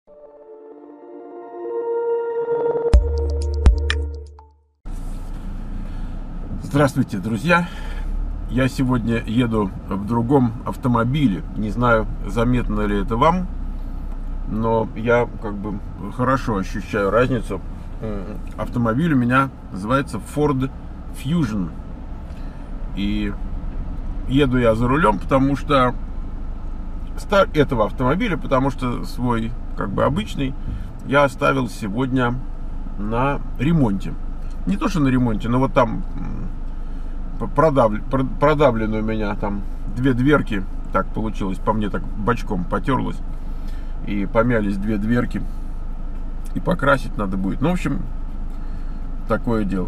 Здравствуйте, друзья! Я сегодня еду в другом автомобиле. Не знаю, заметно ли это вам, но я хорошо ощущаю разницу. Автомобиль у меня называется Ford Fusion. И еду я за рулем, потому что этого автомобиля, потому что свой обычный я оставил сегодня на ремонте. Не то что на ремонте, но вот там продавлены у меня там две дверки. Так получилось, по мне так бочком потерлось. И помялись две дверки. И покрасить надо будет. Ну, в общем, такое дело.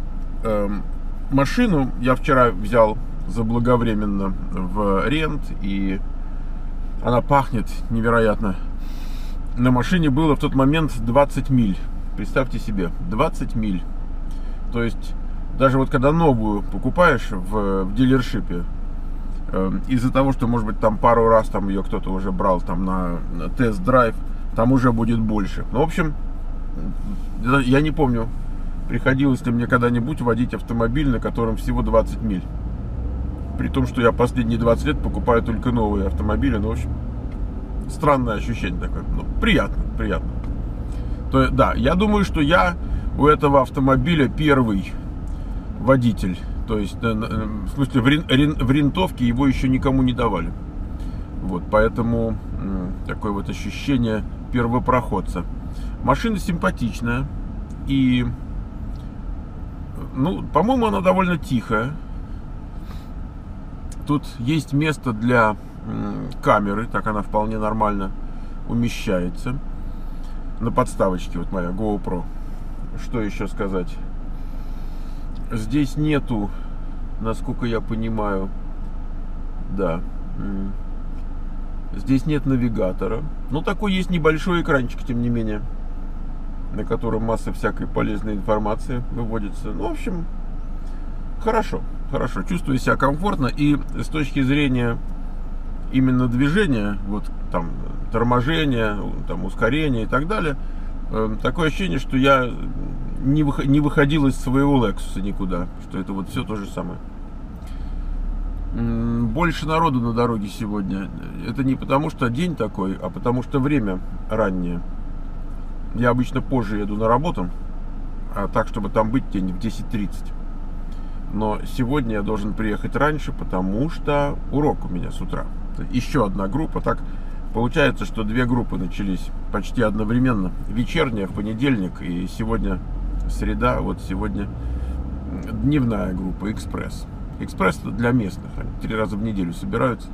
Машину я вчера взял заблаговременно в рент. И она пахнет невероятно. На машине было в тот момент 20 миль. Представьте себе, 20 миль. То есть, даже вот когда новую покупаешь в дилершипе, из-за того, что, может быть, там пару раз там ее кто-то уже брал там на тест-драйв, там уже будет больше. Ну, в общем, я не помню, приходилось ли мне когда-нибудь водить автомобиль, на котором всего 20 миль. При том, что я последние 20 лет покупаю только новые автомобили. Ну, в общем, странное ощущение такое. Ну, приятно. Да, я думаю, что я у этого автомобиля первый водитель. То есть, в смысле, в рентовке его еще никому не давали. Вот, поэтому такое вот ощущение первопроходца. Машина симпатичная. И, ну, по-моему, она довольно тихая. Тут есть место для камеры. Так она вполне нормально умещается. На подставочке вот моя GoPro. Что еще сказать? Здесь нету, насколько я понимаю, да, здесь нет навигатора. Но такой есть небольшой экранчик, тем не менее, на котором масса всякой полезной информации выводится. Ну, в общем, хорошо. Чувствую себя комфортно. И с точки зрения именно движения, вот там торможения, там ускорения и так далее, такое ощущение, что я не выходил из своего Lexus никуда, что это вот все то же самое. Больше народу на дороге сегодня. Это не потому, что день такой, а потому что время раннее. Я обычно позже еду на работу, так, чтобы там быть день в 10:30. Но сегодня я должен приехать раньше, потому что урок у меня с утра. Еще одна группа. Так получается, что две группы начались почти одновременно. Вечерняя в понедельник и сегодня среда. Вот сегодня дневная группа «Экспресс». «Экспресс» для местных. Они 3 раза в неделю собираются.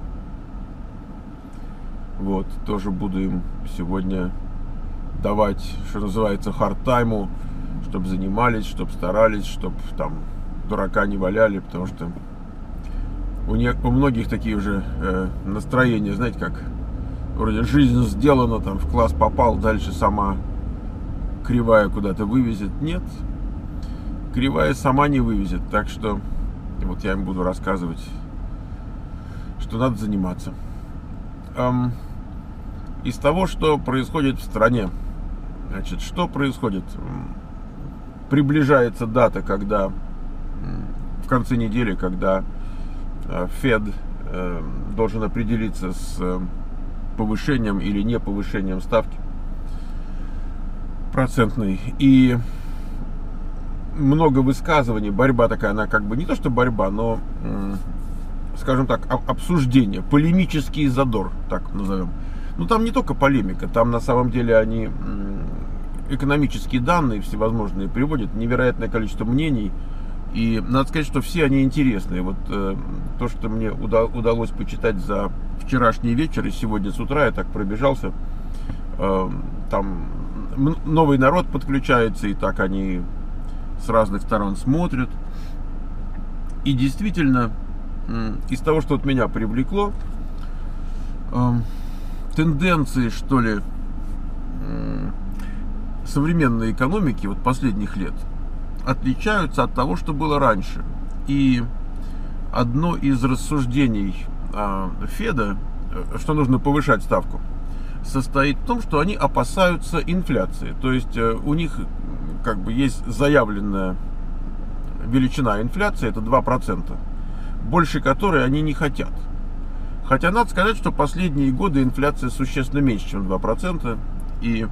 Вот. Тоже буду им сегодня давать, что называется, хард-тайму, чтобы занимались, чтобы старались, чтобы там дурака не валяли, потому что у многих такие уже настроения, знаете, как вроде жизнь сделана, там в класс попал, дальше сама кривая куда-то вывезет. Нет, кривая сама не вывезет. Так что вот я им буду рассказывать, что надо заниматься. Из того, что происходит в стране, значит, что происходит? Приближается дата, когда в конце недели, когда Fed должен определиться с повышением или не повышением ставки процентной. И много высказываний, борьба такая, она не то что борьба, но, скажем так, обсуждение, полемический задор, так назовем. Ну, там не только полемика, там на самом деле они экономические данные всевозможные приводят, невероятное количество мнений. И надо сказать, что все они интересные. Вот то, что мне удалось почитать за вчерашний вечер и сегодня с утра, я так пробежался. Там новый народ подключается, и так они с разных сторон смотрят. И действительно, из того, что вот меня привлекло, тенденции, что ли, современной экономики вот последних лет отличаются от того, что было раньше. И одно из рассуждений Феда, что нужно повышать ставку, состоит в том, что они опасаются инфляции. То есть у них как бы есть заявленная величина инфляции, это 2%, больше которой они не хотят. Хотя надо сказать, что последние годы инфляция существенно меньше, чем 2%, и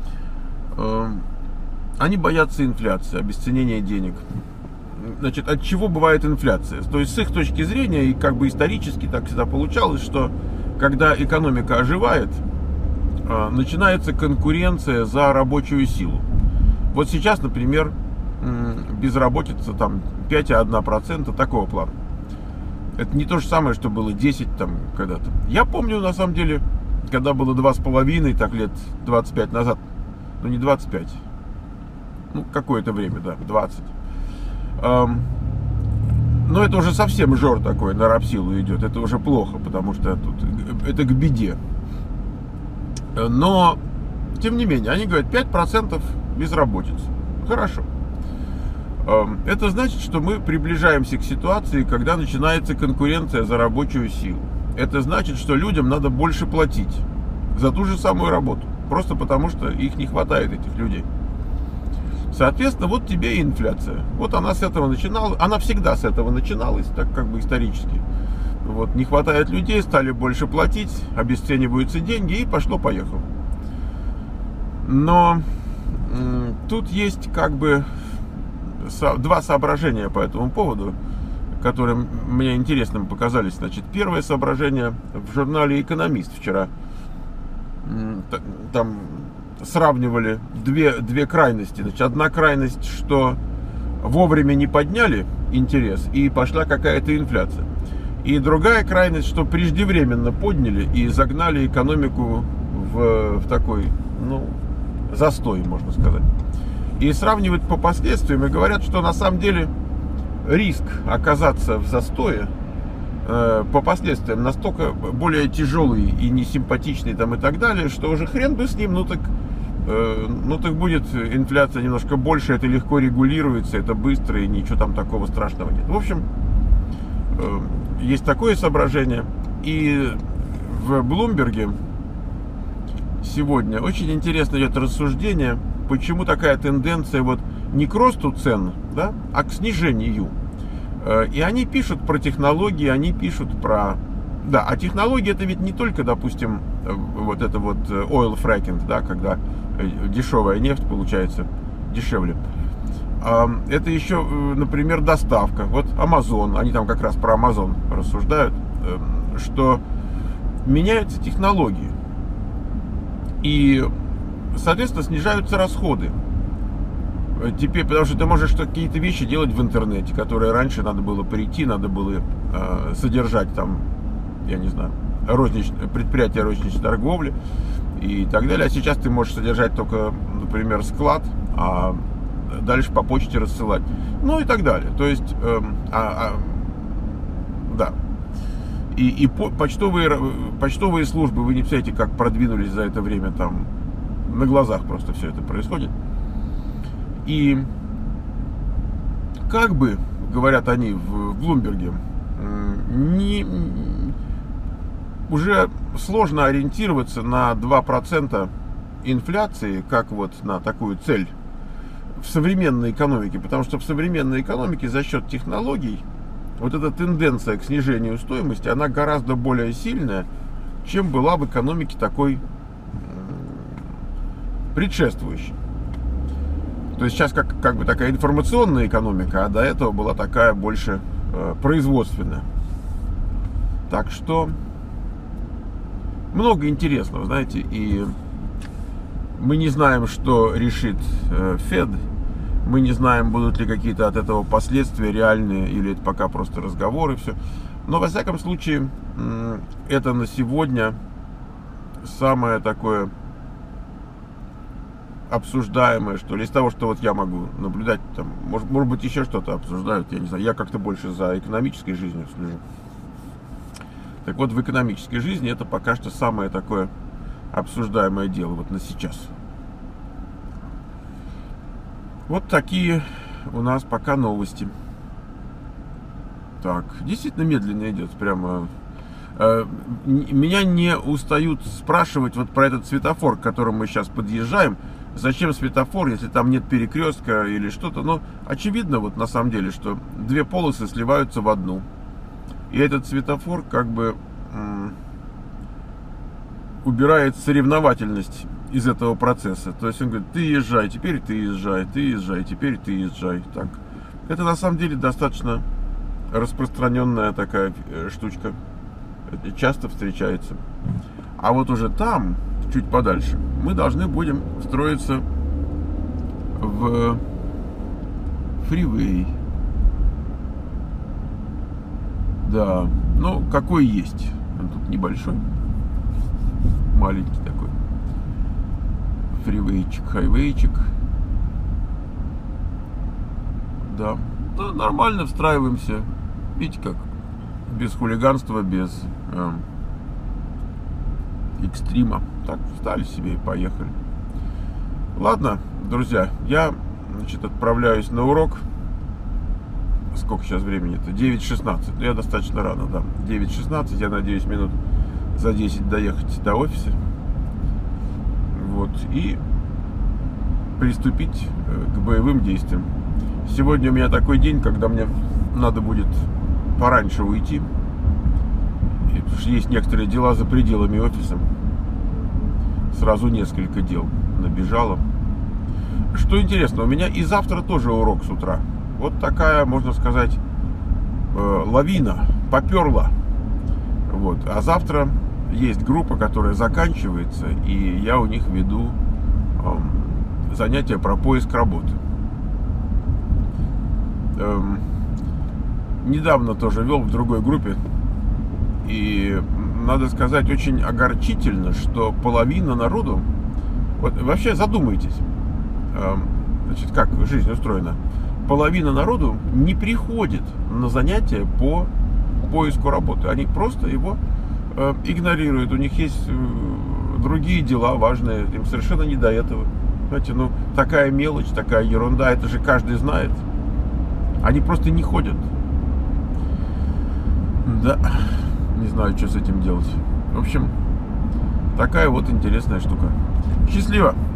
они боятся инфляции, обесценения денег. Значит, от чего бывает инфляция? То есть с их точки зрения, и как бы исторически так всегда получалось, что когда экономика оживает, начинается конкуренция за рабочую силу. Вот сейчас, например, безработица там 5,1%, такого плана. Это не то же самое, что было 10 там когда-то. Я помню, на самом деле, когда было 2,5, так лет 25 назад, ну не 25, ну какое-то время, да, 20. Но это уже совсем жор такой, на рабсилу идет. Это уже плохо, потому что тут это к беде. Но, тем не менее, они говорят, 5% безработицы. Хорошо. Это значит, что мы приближаемся к ситуации, когда начинается конкуренция за рабочую силу. Это значит, что людям надо больше платить за ту же самую работу. Просто потому, что их не хватает, этих людей. Соответственно, вот тебе и инфляция. Вот она с этого начиналась. Она всегда с этого начиналась, так как бы исторически. Вот, не хватает людей, стали больше платить, обесцениваются деньги, и пошло-поехало. Но тут есть как бы два соображения по этому поводу, которые мне интересным показались. Значит, первое соображение в журнале «Экономист» вчера. Там сравнивали две крайности. Значит, одна крайность, что вовремя не подняли интерес и пошла какая-то инфляция. И другая крайность, что преждевременно подняли и загнали экономику в такой, ну, застой, можно сказать. И сравнивают по последствиям и говорят, что на самом деле риск оказаться в застое по последствиям настолько более тяжелый и несимпатичный там и так далее, что уже хрен бы с ним, ну так будет инфляция немножко больше, это легко регулируется, это быстро и ничего там такого страшного нет. В общем, есть такое соображение. И в Блумберге сегодня очень интересно идет рассуждение, почему такая тенденция вот не к росту цен, да, а к снижению. И они пишут про технологии, они пишут про... Да, а технологии это ведь не только, допустим, вот это вот oil fracking, да, когда дешевая нефть получается дешевле. Это еще, например, доставка. Вот Amazon, они там как раз про Amazon рассуждают, что меняются технологии. И, соответственно, снижаются расходы. Теперь, потому что ты можешь какие-то вещи делать в интернете, которые раньше надо было прийти, надо было содержать там, я не знаю, предприятие розничной торговли и так далее. А сейчас ты можешь содержать только, например, склад, а дальше по почте рассылать. Ну и так далее. То есть, да. И почтовые службы, вы не представляете, как продвинулись за это время, там на глазах просто все это происходит. И как бы, говорят они в Блумберге, уже сложно ориентироваться на 2% инфляции, как вот на такую цель в современной экономике, потому что в современной экономике за счет технологий вот эта тенденция к снижению стоимости, она гораздо более сильная, чем была в экономике такой предшествующей. То есть сейчас как бы такая информационная экономика, а до этого была такая больше производственная. Так что много интересного, знаете, и мы не знаем, что решит Фед, мы не знаем, будут ли какие-то от этого последствия реальные, или это пока просто разговоры, все. Но, во всяком случае, это на сегодня самое такое обсуждаемое, что ли, из того, что вот я могу наблюдать, там, может быть, еще что-то обсуждают, я не знаю, я как-то больше за экономической жизнью слежу. Так вот, в экономической жизни это пока что самое такое обсуждаемое дело вот на сейчас. Вот такие у нас пока новости. Так, действительно медленно идет, прямо. Меня не устают спрашивать вот про этот светофор, к которому мы сейчас подъезжаем. Зачем светофор, если там нет перекрестка или что-то? Но очевидно вот на самом деле, что две полосы сливаются в одну. И этот светофор как бы убирает соревновательность из этого процесса. То есть он говорит: ты езжай, теперь ты езжай, теперь ты езжай. Так. Это на самом деле достаточно распространенная такая штучка. Это часто встречается. А вот уже там, чуть подальше, мы должны будем встроиться в фривей. Да, ну какой есть. Он тут небольшой, маленький такой фривейчик, хайвейчик. Да, ну, нормально встраиваемся. Видите как? Без хулиганства, без экстрима. Так, встали себе и поехали. Ладно, друзья, я, значит, отправляюсь на урок. Сколько сейчас времени-то? 9:16. Я достаточно рано, да. 9:16. Я надеюсь, минут за 10 доехать до офиса. Вот. И приступить к боевым действиям. Сегодня у меня такой день, когда мне надо будет пораньше уйти. Потому что есть некоторые дела за пределами офиса. Сразу несколько дел набежало. Что интересно, у меня и завтра тоже урок с утра. Вот такая, можно сказать, лавина поперла. Вот. А завтра есть группа, которая заканчивается, и я у них веду занятия про поиск работы. Недавно тоже вел в другой группе. И надо сказать, очень огорчительно, что половина народу... Вот вообще задумайтесь, значит, как жизнь устроена. Половина народу не приходит на занятия по поиску работы. Они просто его игнорируют. У них есть другие дела важные. Им совершенно не до этого. Знаете, ну, такая мелочь, такая ерунда, это же каждый знает. Они просто не ходят. Да, не знаю, что с этим делать. В общем, такая вот интересная штука. Счастливо!